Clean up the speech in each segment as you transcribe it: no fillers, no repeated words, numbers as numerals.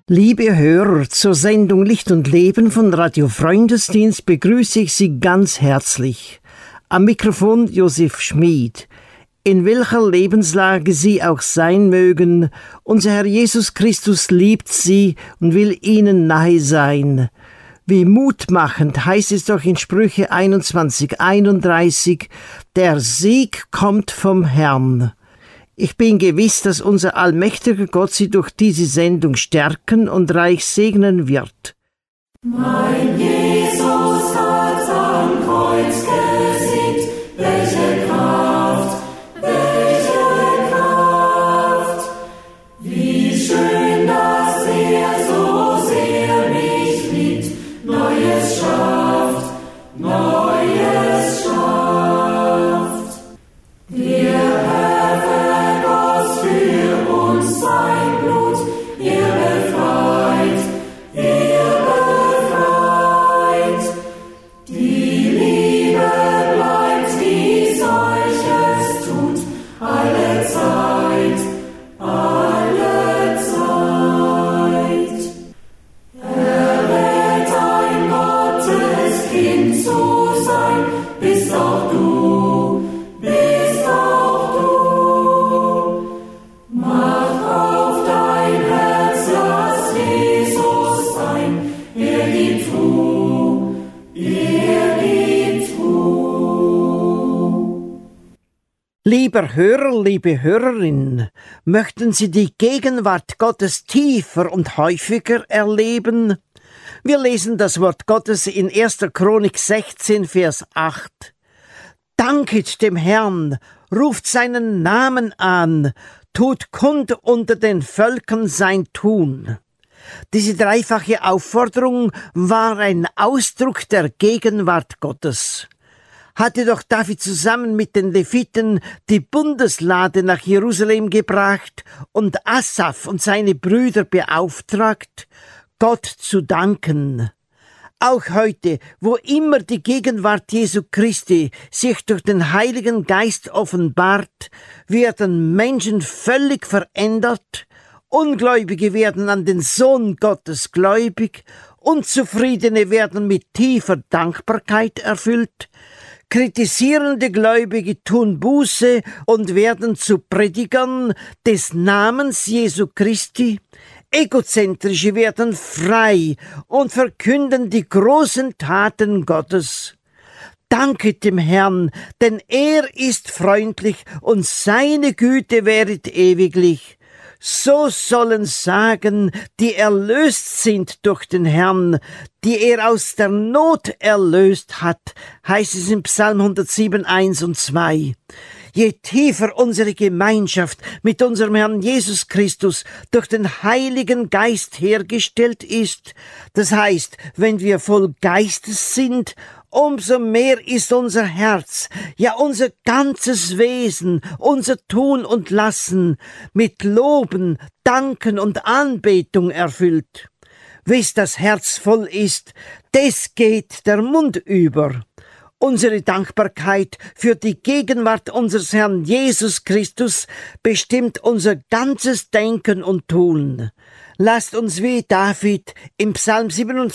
Liebe Hörer, zur Sendung Licht und Leben von Radio Freundesdienst begrüße ich Sie ganz herzlich. Am Mikrofon Josef Schmid. In welcher Lebenslage Sie auch sein mögen, unser Herr Jesus Christus liebt Sie und will Ihnen nahe sein. Wie mutmachend heißt es doch in Sprüche 21,31, der Sieg kommt vom Herrn. Ich bin gewiss, dass unser allmächtiger Gott Sie durch diese Sendung stärken und reich segnen wird. Mein Jesus hat am Kreuz gesiegt, welche Kraft, wie schön, dass er so sehr mich liebt, Neues schafft, Neues schafft. Der Herr vergoss für uns sein Blut, er befreit. Die Liebe bleibt, wie solches tut, alle Zeit, alle Zeit. Erwählt ein Gotteskind zu sein, bist auch du, bist auch du. Mach auf dein Herz, lass Jesus sein, er gibt Ruhe, er gibt Ruhe. Lieber Hörer, liebe Hörerin, möchten Sie die Gegenwart Gottes tiefer und häufiger erleben? Wir lesen das Wort Gottes in 1. Chronik 16, Vers 8. Danket dem Herrn, ruft seinen Namen an, tut kund unter den Völkern sein Tun. Diese dreifache Aufforderung war ein Ausdruck der Gegenwart Gottes. Hatte doch David zusammen mit den Leviten die Bundeslade nach Jerusalem gebracht und Asaph und seine Brüder beauftragt, Gott zu danken. Auch heute, wo immer die Gegenwart Jesu Christi sich durch den Heiligen Geist offenbart, werden Menschen völlig verändert, Ungläubige werden an den Sohn Gottes gläubig, Unzufriedene werden mit tiefer Dankbarkeit erfüllt, kritisierende Gläubige tun Buße und werden zu Predigern des Namens Jesu Christi, Egozentrische werden frei und verkünden die großen Taten Gottes. Danket dem Herrn, denn er ist freundlich und seine Güte währet ewiglich. So sollen sagen, die erlöst sind durch den Herrn, die er aus der Not erlöst hat, heißt es im Psalm 107, 1 und 2. Je tiefer unsere Gemeinschaft mit unserem Herrn Jesus Christus durch den Heiligen Geist hergestellt ist, das heißt, wenn wir voll Geistes sind, umso mehr ist unser Herz, ja unser ganzes Wesen, unser Tun und Lassen mit Loben, Danken und Anbetung erfüllt. Wes das Herz voll ist, des geht der Mund über. Unsere Dankbarkeit für die Gegenwart unseres Herrn Jesus Christus bestimmt unser ganzes Denken und Tun. Lasst uns wie David im Psalm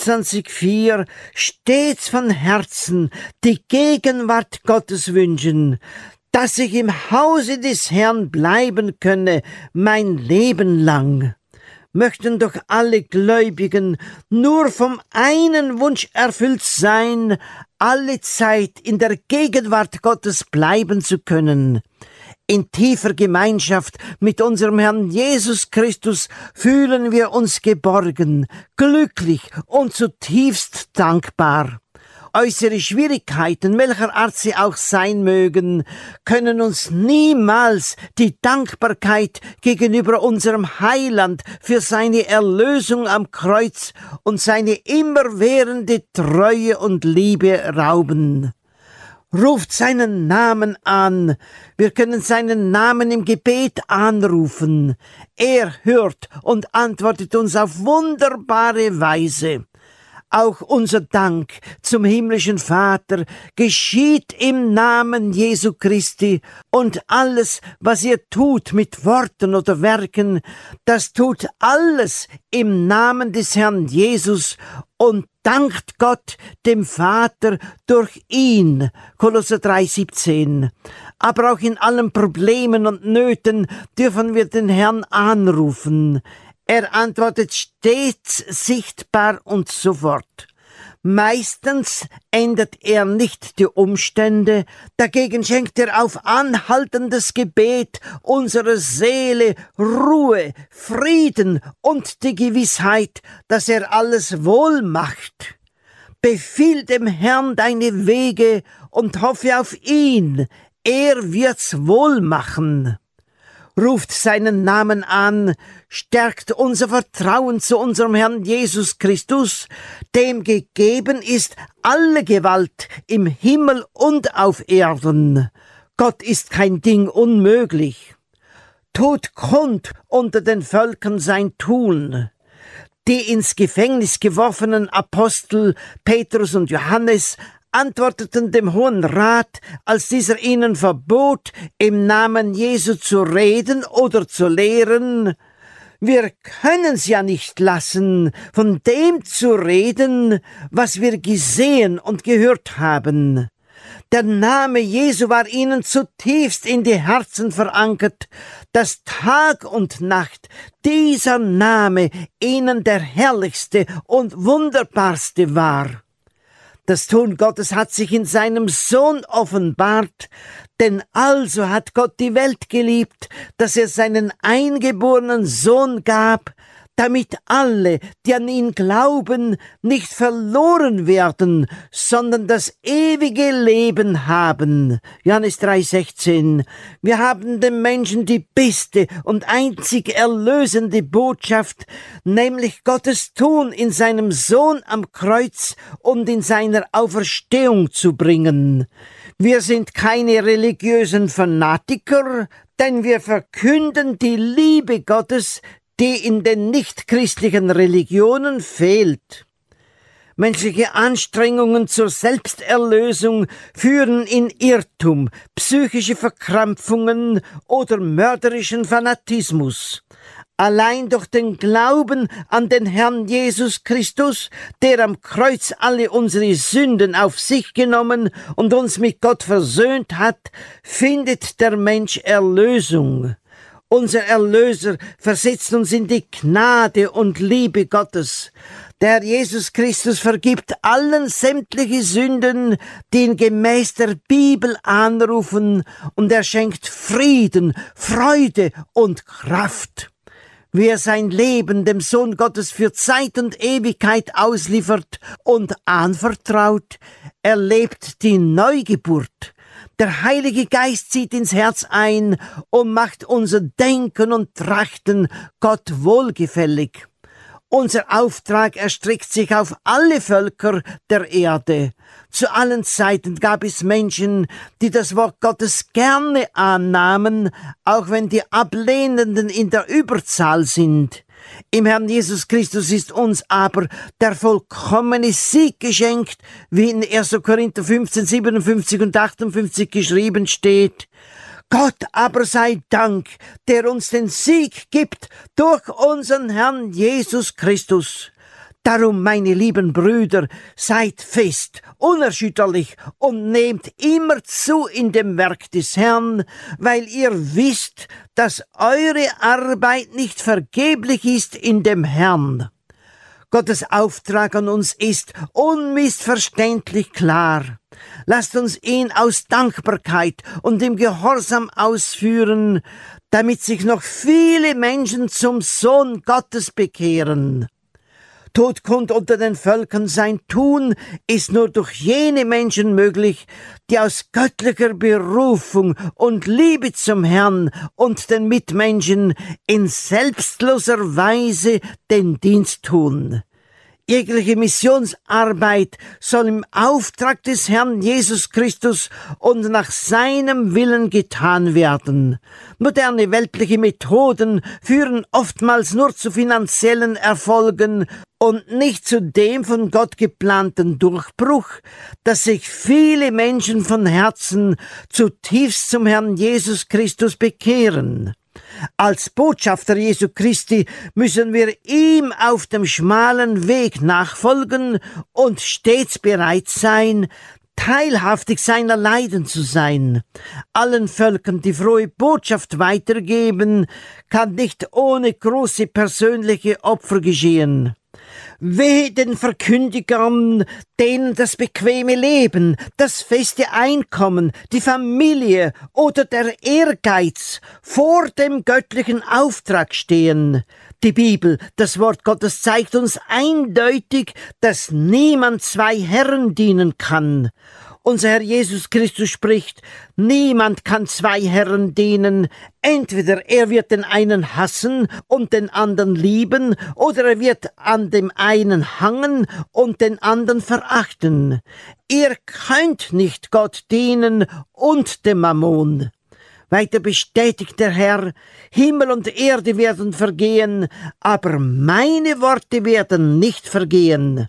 27,4 stets von Herzen die Gegenwart Gottes wünschen, dass ich im Hause des Herrn bleiben könne mein Leben lang. Möchten doch alle Gläubigen nur vom einen Wunsch erfüllt sein, alle Zeit in der Gegenwart Gottes bleiben zu können. In tiefer Gemeinschaft mit unserem Herrn Jesus Christus fühlen wir uns geborgen, glücklich und zutiefst dankbar. Äußere Schwierigkeiten, welcher Art sie auch sein mögen, können uns niemals die Dankbarkeit gegenüber unserem Heiland für seine Erlösung am Kreuz und seine immerwährende Treue und Liebe rauben. Ruft seinen Namen an. Wir können seinen Namen im Gebet anrufen. Er hört und antwortet uns auf wunderbare Weise. Auch unser Dank zum himmlischen Vater geschieht im Namen Jesu Christi, und alles, was ihr tut mit Worten oder Werken, das tut alles im Namen des Herrn Jesus und dankt Gott, dem Vater, durch ihn. Kolosser 3,17. Aber auch in allen Problemen und Nöten dürfen wir den Herrn anrufen. Er antwortet stets sichtbar und sofort. Meistens ändert er nicht die Umstände, dagegen schenkt er auf anhaltendes Gebet unserer Seele Ruhe, Frieden und die Gewissheit, dass er alles wohl macht. Befiehl dem Herrn deine Wege und hoffe auf ihn, er wird's wohl machen. Ruft seinen Namen an, stärkt unser Vertrauen zu unserem Herrn Jesus Christus, dem gegeben ist alle Gewalt im Himmel und auf Erden. Gott ist kein Ding unmöglich. Tut kund unter den Völkern sein Tun. Die ins Gefängnis geworfenen Apostel Petrus und Johannes antworteten dem Hohen Rat, als dieser ihnen verbot, im Namen Jesu zu reden oder zu lehren: Wir können's ja nicht lassen, von dem zu reden, was wir gesehen und gehört haben. Der Name Jesu war ihnen zutiefst in die Herzen verankert, dass Tag und Nacht dieser Name ihnen der herrlichste und wunderbarste war. Das Tun Gottes hat sich in seinem Sohn offenbart, denn also hat Gott die Welt geliebt, dass er seinen eingeborenen Sohn gab, damit alle, die an ihn glauben, nicht verloren werden, sondern das ewige Leben haben. Johannes 3,16. Wir haben dem Menschen die beste und einzig erlösende Botschaft, nämlich Gottes Tun in seinem Sohn am Kreuz und in seiner Auferstehung zu bringen. Wir sind keine religiösen Fanatiker, denn wir verkünden die Liebe Gottes, die in den nichtchristlichen Religionen fehlt. Menschliche Anstrengungen zur Selbsterlösung führen in Irrtum, psychische Verkrampfungen oder mörderischen Fanatismus. Allein durch den Glauben an den Herrn Jesus Christus, der am Kreuz alle unsere Sünden auf sich genommen und uns mit Gott versöhnt hat, findet der Mensch Erlösung. Unser Erlöser versetzt uns in die Gnade und Liebe Gottes. Der Herr Jesus Christus vergibt allen sämtliche Sünden, die ihn gemäß der Bibel anrufen, und er schenkt Frieden, Freude und Kraft. Wer sein Leben dem Sohn Gottes für Zeit und Ewigkeit ausliefert und anvertraut, erlebt die Neugeburt. Der Heilige Geist zieht ins Herz ein und macht unser Denken und Trachten Gott wohlgefällig. Unser Auftrag erstreckt sich auf alle Völker der Erde. Zu allen Zeiten gab es Menschen, die das Wort Gottes gerne annahmen, auch wenn die Ablehnenden in der Überzahl sind. Im Herrn Jesus Christus ist uns aber der vollkommene Sieg geschenkt, wie in 1. Korinther 15, 57 und 58 geschrieben steht. Gott aber sei Dank, der uns den Sieg gibt durch unseren Herrn Jesus Christus. Darum, meine lieben Brüder, seid fest, unerschütterlich und nehmt immer zu in dem Werk des Herrn, weil ihr wisst, dass eure Arbeit nicht vergeblich ist in dem Herrn. Gottes Auftrag an uns ist unmissverständlich klar. Lasst uns ihn aus Dankbarkeit und im Gehorsam ausführen, damit sich noch viele Menschen zum Sohn Gottes bekehren. Tut kund unter den Völkern sein Tun ist nur durch jene Menschen möglich, die aus göttlicher Berufung und Liebe zum Herrn und den Mitmenschen in selbstloser Weise den Dienst tun. Jegliche Missionsarbeit soll im Auftrag des Herrn Jesus Christus und nach seinem Willen getan werden. Moderne weltliche Methoden führen oftmals nur zu finanziellen Erfolgen und nicht zu dem von Gott geplanten Durchbruch, dass sich viele Menschen von Herzen zutiefst zum Herrn Jesus Christus bekehren. Als Botschafter Jesu Christi müssen wir ihm auf dem schmalen Weg nachfolgen und stets bereit sein, teilhaftig seiner Leiden zu sein. Allen Völkern die frohe Botschaft weitergeben, kann nicht ohne große persönliche Opfer geschehen. Wehe den Verkündigern, denen das bequeme Leben, das feste Einkommen, die Familie oder der Ehrgeiz vor dem göttlichen Auftrag stehen. Die Bibel, das Wort Gottes, zeigt uns eindeutig, dass niemand zwei Herren dienen kann. Unser Herr Jesus Christus spricht, niemand kann zwei Herren dienen. Entweder er wird den einen hassen und den anderen lieben, oder er wird an dem einen hangen und den anderen verachten. Ihr könnt nicht Gott dienen und dem Mammon. Weiter bestätigt der Herr, Himmel und Erde werden vergehen, aber meine Worte werden nicht vergehen.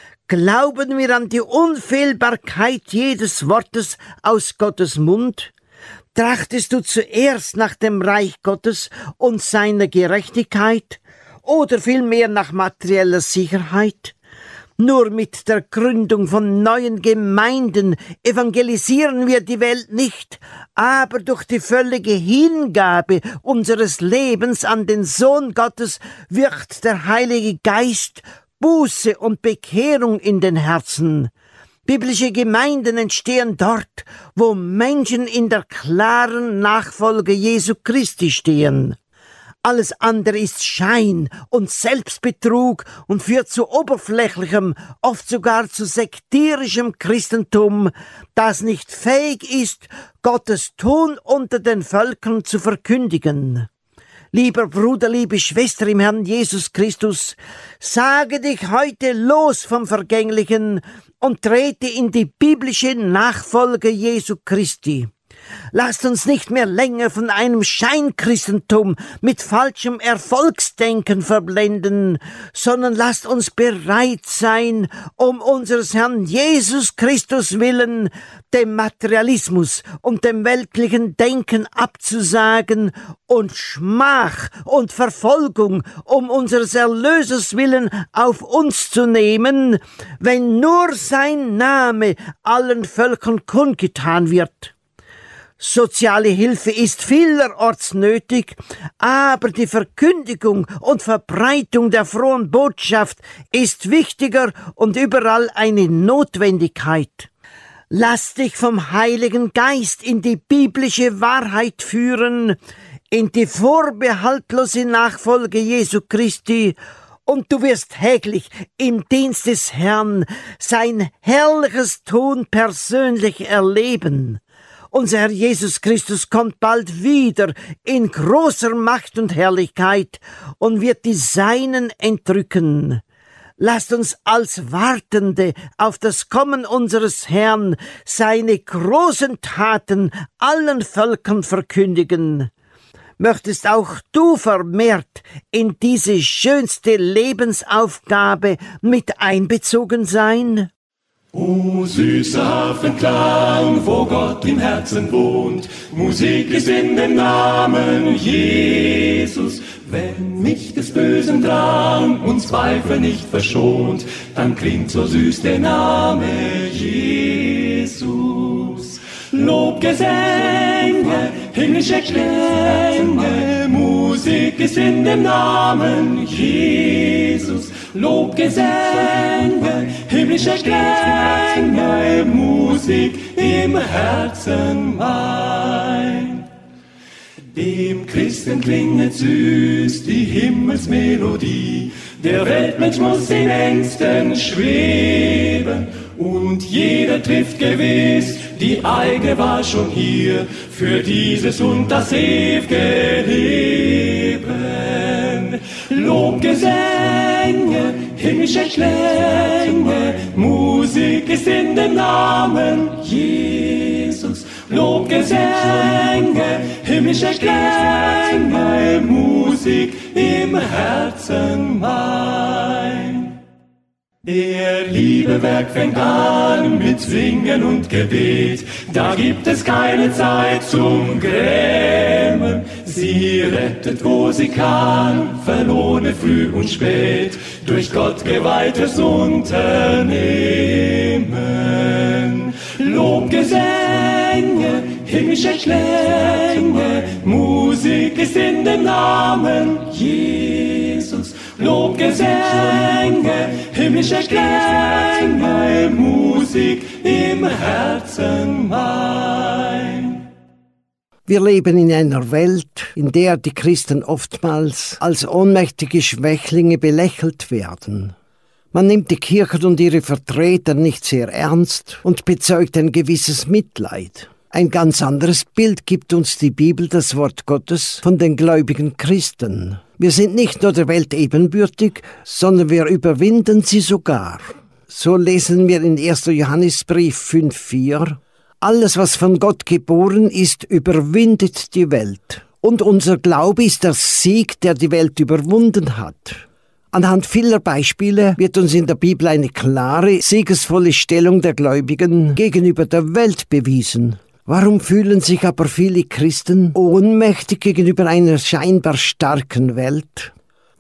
Glauben wir an die Unfehlbarkeit jedes Wortes aus Gottes Mund? Trachtest du zuerst nach dem Reich Gottes und seiner Gerechtigkeit oder vielmehr nach materieller Sicherheit? Nur mit der Gründung von neuen Gemeinden evangelisieren wir die Welt nicht, aber durch die völlige Hingabe unseres Lebens an den Sohn Gottes wirkt der Heilige Geist Buße und Bekehrung in den Herzen. Biblische Gemeinden entstehen dort, wo Menschen in der klaren Nachfolge Jesu Christi stehen. Alles andere ist Schein und Selbstbetrug und führt zu oberflächlichem, oft sogar zu sektierischem Christentum, das nicht fähig ist, Gottes Tun unter den Völkern zu verkündigen. Lieber Bruder, liebe Schwester im Herrn Jesus Christus, sage dich heute los vom Vergänglichen und trete in die biblische Nachfolge Jesu Christi. Lasst uns nicht mehr länger von einem Scheinchristentum mit falschem Erfolgsdenken verblenden, sondern lasst uns bereit sein, um unseres Herrn Jesus Christus willen, dem Materialismus und dem weltlichen Denken abzusagen und Schmach und Verfolgung um unseres Erlösers willen auf uns zu nehmen, wenn nur sein Name allen Völkern kundgetan wird. Soziale Hilfe ist vielerorts nötig, aber die Verkündigung und Verbreitung der frohen Botschaft ist wichtiger und überall eine Notwendigkeit. Lass dich vom Heiligen Geist in die biblische Wahrheit führen, in die vorbehaltlose Nachfolge Jesu Christi, und du wirst täglich im Dienst des Herrn sein herrliches Tun persönlich erleben. Unser Herr Jesus Christus kommt bald wieder in großer Macht und Herrlichkeit und wird die Seinen entrücken. Lasst uns als Wartende auf das Kommen unseres Herrn seine großen Taten allen Völkern verkündigen. Möchtest auch du vermehrt in diese schönste Lebensaufgabe mit einbezogen sein? O süßer Hafenklang, wo Gott im Herzen wohnt, Musik ist in dem Namen Jesus. Wenn mich des bösen Drang und Zweifel nicht verschont, dann klingt so süß der Name Jesus. Lobgesänge, himmlische Klänge, Musik ist in dem Namen Jesus. Lobgesänge, himmlische Klänge, Musik im Herzen mein. Dem Christen klinget süß die Himmelsmelodie, der Weltmensch muss in Ängsten schweben, und jeder trifft gewiss, die eigene war schon hier, für dieses und das ewige Leben. Lobgesänge, himmlische Klänge, Musik ist in dem Namen Jesus. Lobgesänge, himmlische Klänge, Musik im Herzen mein. Der Liebewerk fängt an mit Singen und Gebet, da gibt es keine Zeit zum Grämen. Sie rettet, wo sie kann, verlohne früh und spät, durch Gott geweihtes Unternehmen. Lobgesänge, himmlische Klänge, Musik ist in dem Namen Jesus. Lobgesänge, himmlische Klänge, Musik im Herzen mein. Wir leben in einer Welt, in der die Christen oftmals als ohnmächtige Schwächlinge belächelt werden. Man nimmt die Kirche und ihre Vertreter nicht sehr ernst und bezeugt ein gewisses Mitleid. Ein ganz anderes Bild gibt uns die Bibel, das Wort Gottes, von den gläubigen Christen. Wir sind nicht nur der Welt ebenbürtig, sondern wir überwinden sie sogar. So lesen wir in 1. Johannesbrief 5,4: Alles, was von Gott geboren ist, überwindet die Welt. Und unser Glaube ist der Sieg, der die Welt überwunden hat. Anhand vieler Beispiele wird uns in der Bibel eine klare, siegesvolle Stellung der Gläubigen gegenüber der Welt bewiesen. Warum fühlen sich aber viele Christen ohnmächtig gegenüber einer scheinbar starken Welt?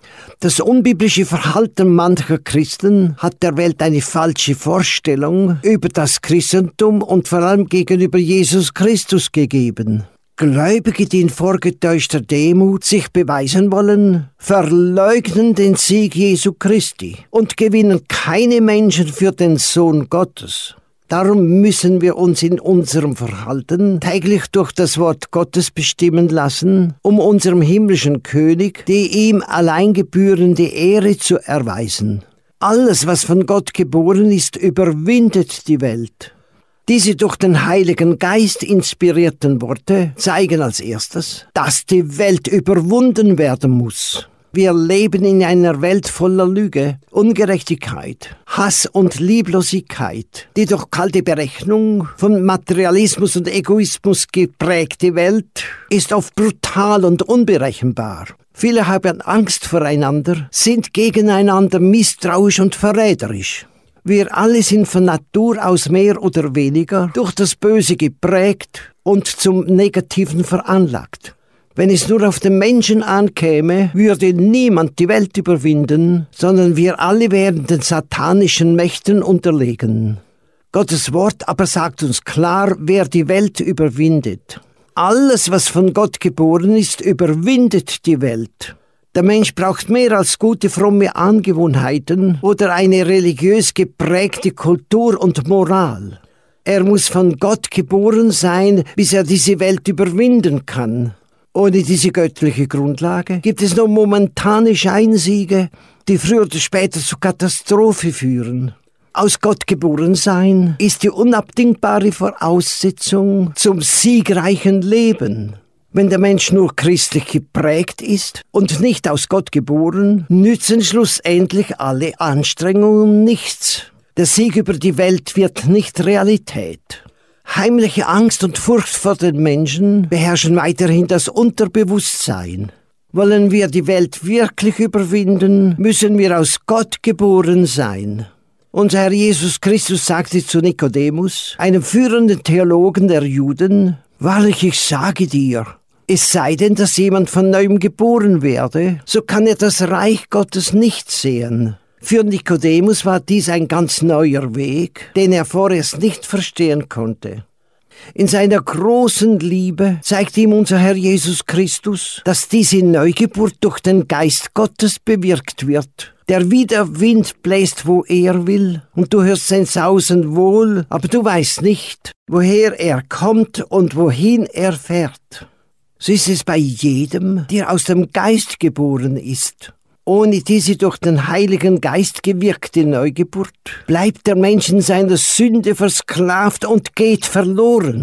Das unbiblische Verhalten mancher Christen hat der Welt eine falsche Vorstellung über das Christentum und vor allem gegenüber Jesus Christus gegeben. Gläubige, die in vorgetäuschter Demut sich beweisen wollen, verleugnen den Sieg Jesu Christi und gewinnen keine Menschen für den Sohn Gottes. Darum müssen wir uns in unserem Verhalten täglich durch das Wort Gottes bestimmen lassen, um unserem himmlischen König die ihm allein gebührende Ehre zu erweisen. Alles, was von Gott geboren ist, überwindet die Welt. Diese durch den Heiligen Geist inspirierten Worte zeigen als erstes, dass die Welt überwunden werden muss. Wir leben in einer Welt voller Lüge, Ungerechtigkeit, Hass und Lieblosigkeit. Die durch kalte Berechnung von Materialismus und Egoismus geprägte Welt ist oft brutal und unberechenbar. Viele haben Angst voreinander, sind gegeneinander misstrauisch und verräterisch. Wir alle sind von Natur aus mehr oder weniger durch das Böse geprägt und zum Negativen veranlagt. Wenn es nur auf den Menschen ankäme, würde niemand die Welt überwinden, sondern wir alle wären den satanischen Mächten unterlegen. Gottes Wort aber sagt uns klar, wer die Welt überwindet. Alles, was von Gott geboren ist, überwindet die Welt. Der Mensch braucht mehr als gute, fromme Angewohnheiten oder eine religiös geprägte Kultur und Moral. Er muss von Gott geboren sein, bis er diese Welt überwinden kann. Ohne diese göttliche Grundlage gibt es nur momentane Scheinsiege, die früher oder später zur Katastrophe führen. Aus Gott geboren sein ist die unabdingbare Voraussetzung zum siegreichen Leben. Wenn der Mensch nur christlich geprägt ist und nicht aus Gott geboren, nützen schlussendlich alle Anstrengungen nichts. Der Sieg über die Welt wird nicht Realität. Heimliche Angst und Furcht vor den Menschen beherrschen weiterhin das Unterbewusstsein. Wollen wir die Welt wirklich überwinden, müssen wir aus Gott geboren sein. Unser Herr Jesus Christus sagte zu Nikodemus, einem führenden Theologen der Juden: Wahrlich, ich sage dir, es sei denn, dass jemand von neuem geboren werde, so kann er das Reich Gottes nicht sehen. Für Nikodemus war dies ein ganz neuer Weg, den er vorerst nicht verstehen konnte. In seiner großen Liebe zeigt ihm unser Herr Jesus Christus, dass diese Neugeburt durch den Geist Gottes bewirkt wird, der wie der Wind bläst, wo er will, und du hörst sein Sausen wohl, aber du weißt nicht, woher er kommt und wohin er fährt. So ist es bei jedem, der aus dem Geist geboren ist. Ohne diese durch den Heiligen Geist gewirkte Neugeburt bleibt der Mensch in seiner Sünde versklavt und geht verloren.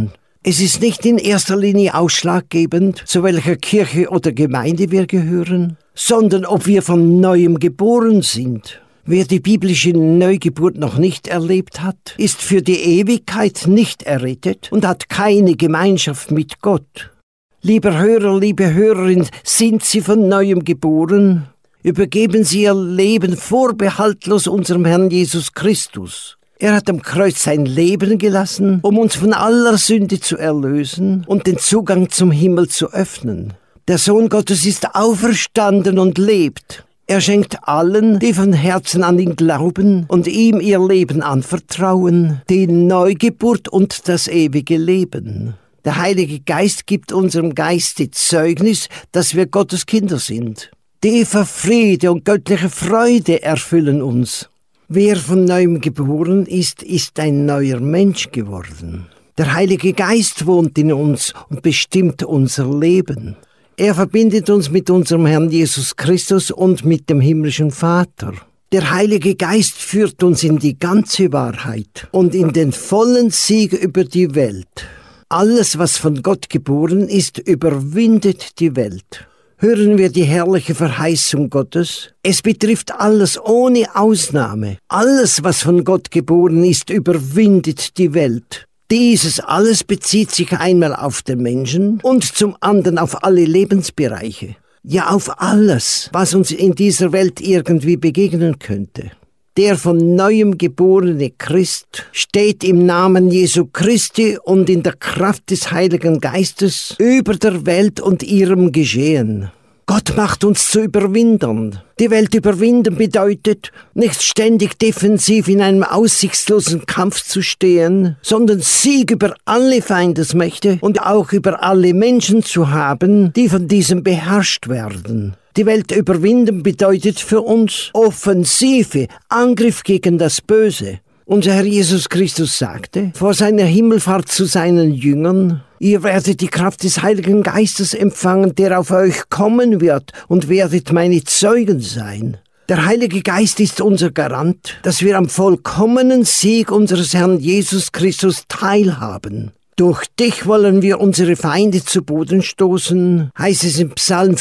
Es ist nicht in erster Linie ausschlaggebend, zu welcher Kirche oder Gemeinde wir gehören, sondern ob wir von Neuem geboren sind. Wer die biblische Neugeburt noch nicht erlebt hat, ist für die Ewigkeit nicht errettet und hat keine Gemeinschaft mit Gott. Lieber Hörer, liebe Hörerin, sind Sie von Neuem geboren? Übergeben Sie Ihr Leben vorbehaltlos unserem Herrn Jesus Christus. Er hat am Kreuz sein Leben gelassen, um uns von aller Sünde zu erlösen und den Zugang zum Himmel zu öffnen. Der Sohn Gottes ist auferstanden und lebt. Er schenkt allen, die von Herzen an ihn glauben und ihm ihr Leben anvertrauen, die Neugeburt und das ewige Leben. Der Heilige Geist gibt unserem Geiste Zeugnis, dass wir Gottes Kinder sind. Tiefer Friede und göttliche Freude erfüllen uns. Wer von Neuem geboren ist, ist ein neuer Mensch geworden. Der Heilige Geist wohnt in uns und bestimmt unser Leben. Er verbindet uns mit unserem Herrn Jesus Christus und mit dem himmlischen Vater. Der Heilige Geist führt uns in die ganze Wahrheit und in den vollen Sieg über die Welt. Alles, was von Gott geboren ist, überwindet die Welt. Hören wir die herrliche Verheißung Gottes? Es betrifft alles ohne Ausnahme. Alles, was von Gott geboren ist, überwindet die Welt. Dieses alles bezieht sich einmal auf den Menschen und zum anderen auf alle Lebensbereiche. Ja, auf alles, was uns in dieser Welt irgendwie begegnen könnte. Der von Neuem geborene Christ steht im Namen Jesu Christi und in der Kraft des Heiligen Geistes über der Welt und ihrem Geschehen. Gott macht uns zu Überwindern. Die Welt überwinden bedeutet, nicht ständig defensiv in einem aussichtslosen Kampf zu stehen, sondern Sieg über alle Feindesmächte und auch über alle Menschen zu haben, die von diesem beherrscht werden. Die Welt überwinden bedeutet für uns Offensive, Angriff gegen das Böse. Unser Herr Jesus Christus sagte vor seiner Himmelfahrt zu seinen Jüngern: Ihr werdet die Kraft des Heiligen Geistes empfangen, der auf euch kommen wird, und werdet meine Zeugen sein. Der Heilige Geist ist unser Garant, dass wir am vollkommenen Sieg unseres Herrn Jesus Christus teilhaben. Durch dich wollen wir unsere Feinde zu Boden stoßen, heißt es im Psalm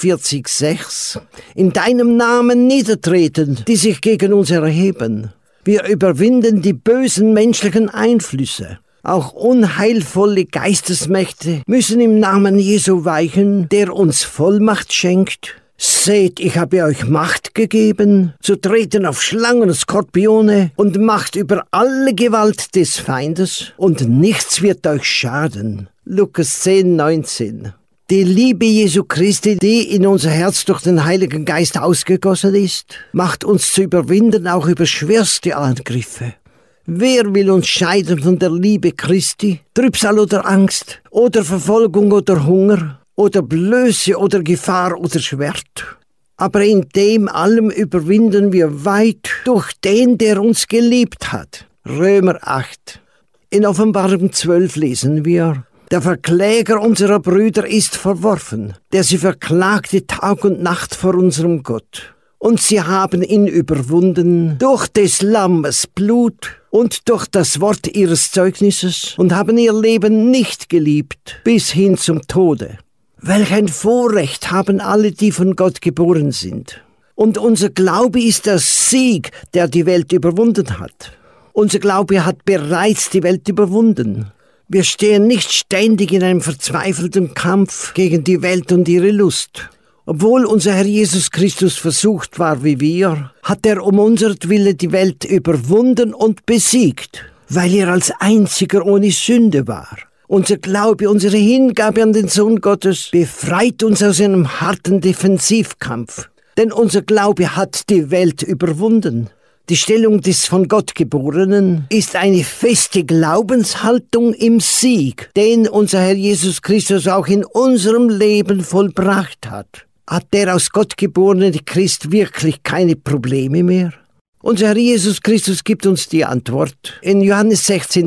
44,6. In deinem Namen niedertreten, die sich gegen uns erheben. Wir überwinden die bösen menschlichen Einflüsse. Auch unheilvolle Geistesmächte müssen im Namen Jesu weichen, der uns Vollmacht schenkt. Seht, ich habe euch Macht gegeben, zu treten auf Schlangen und Skorpione und Macht über alle Gewalt des Feindes, und nichts wird euch schaden. Lukas 10,19. Die Liebe Jesu Christi, die in unser Herz durch den Heiligen Geist ausgegossen ist, macht uns zu überwinden auch über schwerste Angriffe. Wer will uns scheiden von der Liebe Christi? Trübsal oder Angst? Oder Verfolgung oder Hunger? Oder Blöße oder Gefahr oder Schwert? Aber in dem allem überwinden wir weit durch den, der uns geliebt hat. Römer 8. In Offenbarung 12 lesen wir: Der Verkläger unserer Brüder ist verworfen, der sie verklagte Tag und Nacht vor unserem Gott. Und sie haben ihn überwunden durch des Lammes Blut und durch das Wort ihres Zeugnisses und haben ihr Leben nicht geliebt bis hin zum Tode. Welch ein Vorrecht haben alle, die von Gott geboren sind. Und unser Glaube ist der Sieg, der die Welt überwunden hat. Unser Glaube hat bereits die Welt überwunden. Wir stehen nicht ständig in einem verzweifelten Kampf gegen die Welt und ihre Lust. Obwohl unser Herr Jesus Christus versucht war wie wir, hat er um unseretwillen die Welt überwunden und besiegt, weil er als einziger ohne Sünde war. Unser Glaube, unsere Hingabe an den Sohn Gottes befreit uns aus einem harten Defensivkampf. Denn unser Glaube hat die Welt überwunden. Die Stellung des von Gott Geborenen ist eine feste Glaubenshaltung im Sieg, den unser Herr Jesus Christus auch in unserem Leben vollbracht hat. Hat der aus Gott geborene Christ wirklich keine Probleme mehr? Unser Herr Jesus Christus gibt uns die Antwort in Johannes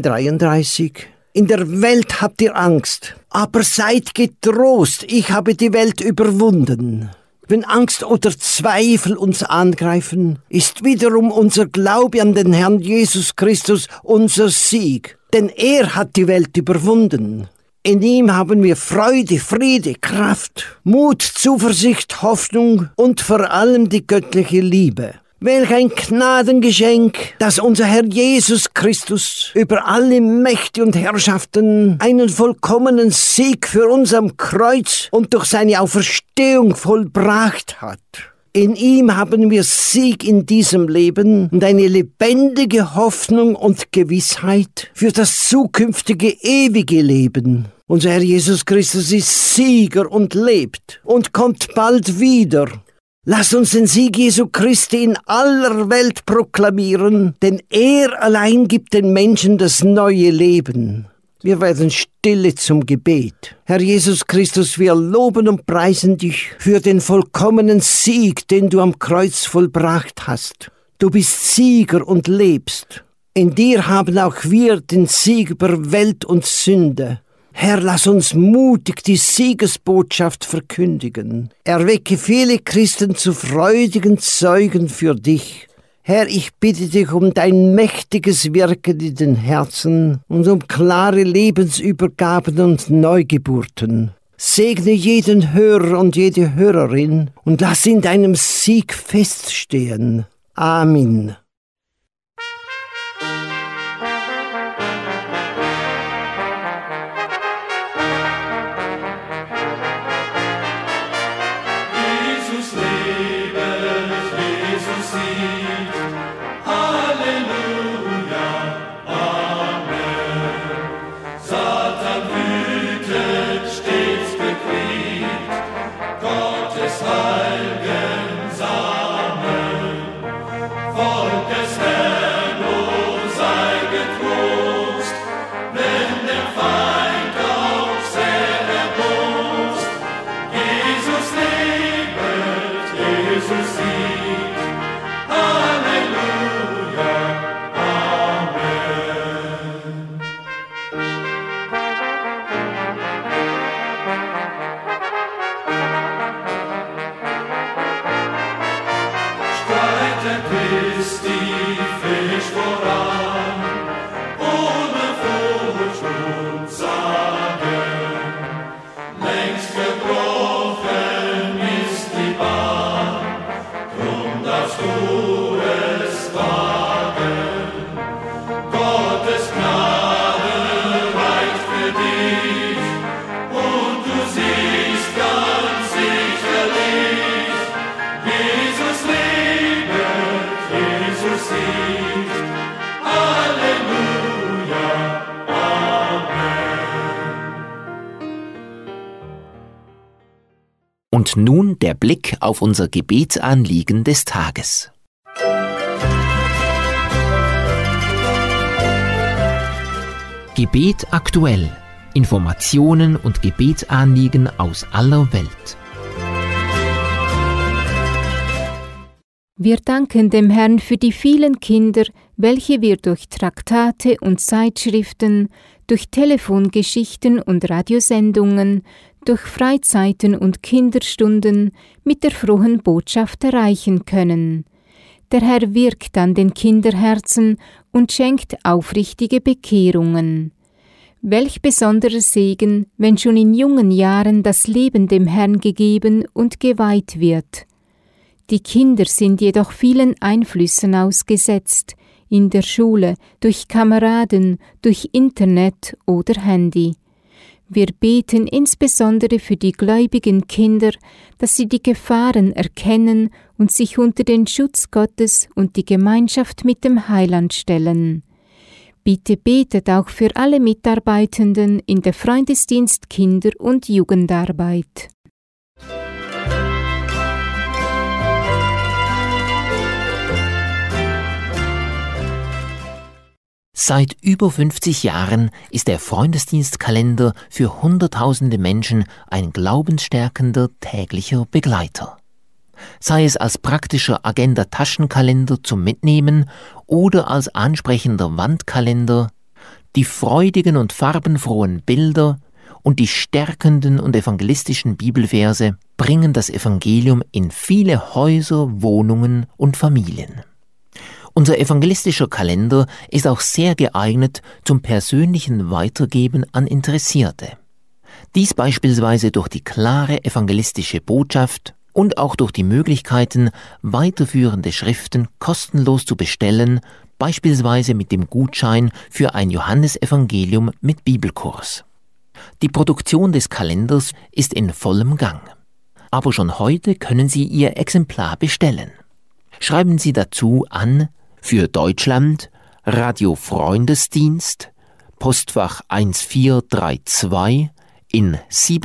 16,33. In der Welt habt ihr Angst, aber seid getrost, ich habe die Welt überwunden. Wenn Angst oder Zweifel uns angreifen, ist wiederum unser Glaube an den Herrn Jesus Christus unser Sieg. Denn er hat die Welt überwunden. In ihm haben wir Freude, Friede, Kraft, Mut, Zuversicht, Hoffnung und vor allem die göttliche Liebe. Welch ein Gnadengeschenk, dass unser Herr Jesus Christus über alle Mächte und Herrschaften einen vollkommenen Sieg für uns am Kreuz und durch seine Auferstehung vollbracht hat. In ihm haben wir Sieg in diesem Leben und eine lebendige Hoffnung und Gewissheit für das zukünftige ewige Leben. Unser Herr Jesus Christus ist Sieger und lebt und kommt bald wieder. Lasst uns den Sieg Jesu Christi in aller Welt proklamieren, denn er allein gibt den Menschen das neue Leben. Wir werden stille zum Gebet. Herr Jesus Christus, wir loben und preisen dich für den vollkommenen Sieg, den du am Kreuz vollbracht hast. Du bist Sieger und lebst. In dir haben auch wir den Sieg über Welt und Sünde. Herr, lass uns mutig die Siegesbotschaft verkündigen. Erwecke viele Christen zu freudigen Zeugen für dich. Herr, ich bitte dich um dein mächtiges Wirken in den Herzen und um klare Lebensübergaben und Neugeburten. Segne jeden Hörer und jede Hörerin und lass in deinem Sieg feststehen. Amen. Und nun der Blick auf unser Gebetsanliegen des Tages. Gebet aktuell. Informationen und Gebetsanliegen aus aller Welt. Wir danken dem Herrn für die vielen Kinder, welche wir durch Traktate und Zeitschriften, durch Telefongeschichten und Radiosendungen, durch Freizeiten und Kinderstunden mit der frohen Botschaft erreichen können. Der Herr wirkt an den Kinderherzen und schenkt aufrichtige Bekehrungen. Welch besonderer Segen, wenn schon in jungen Jahren das Leben dem Herrn gegeben und geweiht wird. Die Kinder sind jedoch vielen Einflüssen ausgesetzt, in der Schule, durch Kameraden, durch Internet oder Handy. Wir beten insbesondere für die gläubigen Kinder, dass sie die Gefahren erkennen und sich unter den Schutz Gottes und die Gemeinschaft mit dem Heiland stellen. Bitte betet auch für alle Mitarbeitenden in der Freundesdienst Kinder- und Jugendarbeit. Seit über 50 Jahren ist der Freundesdienstkalender für Hunderttausende Menschen ein glaubensstärkender täglicher Begleiter. Sei es als praktischer Agenda-Taschenkalender zum Mitnehmen oder als ansprechender Wandkalender, die freudigen und farbenfrohen Bilder und die stärkenden und evangelistischen Bibelverse bringen das Evangelium in viele Häuser, Wohnungen und Familien. Unser evangelistischer Kalender ist auch sehr geeignet zum persönlichen Weitergeben an Interessierte. Dies beispielsweise durch die klare evangelistische Botschaft und auch durch die Möglichkeiten, weiterführende Schriften kostenlos zu bestellen, beispielsweise mit dem Gutschein für ein Johannesevangelium mit Bibelkurs. Die Produktion des Kalenders ist in vollem Gang. Aber schon heute können Sie Ihr Exemplar bestellen. Schreiben Sie dazu an für Deutschland Radio Freundesdienst, Postfach 1432 in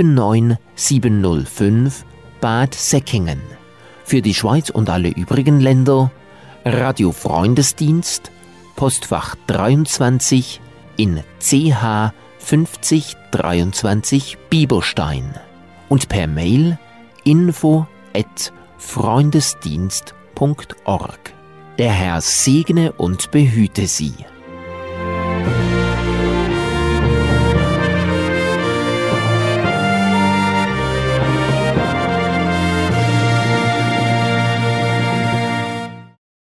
79705 Bad Säckingen. Für die Schweiz und alle übrigen Länder Radio Freundesdienst, Postfach 23 in CH 5023 Bieberstein und per Mail info@freundesdienst.org. Der Herr segne und behüte Sie.